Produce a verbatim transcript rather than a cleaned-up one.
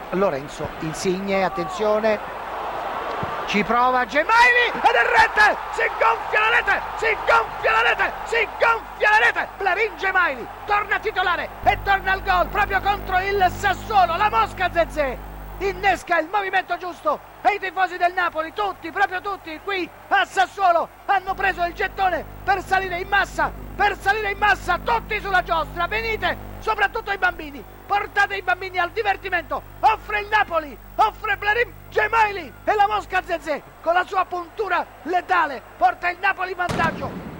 Lorenzo Insigne, attenzione, ci prova Gemayli ed è rete, si gonfia la rete, si gonfia la rete, si gonfia la rete, Blarin Gemayli torna titolare e torna al gol proprio contro il Sassuolo. La Mosca Zezé innesca il movimento giusto e i tifosi del Napoli, tutti, proprio tutti qui a Sassuolo, hanno preso il gettone per salire in massa, per salire in massa, tutti sulla giostra. Venite, soprattutto i bambini, portate i bambini al divertimento. Offre il Napoli, offre Blarin Gemayli e la Mosca Zezé con la sua puntura letale porta il Napoli in vantaggio.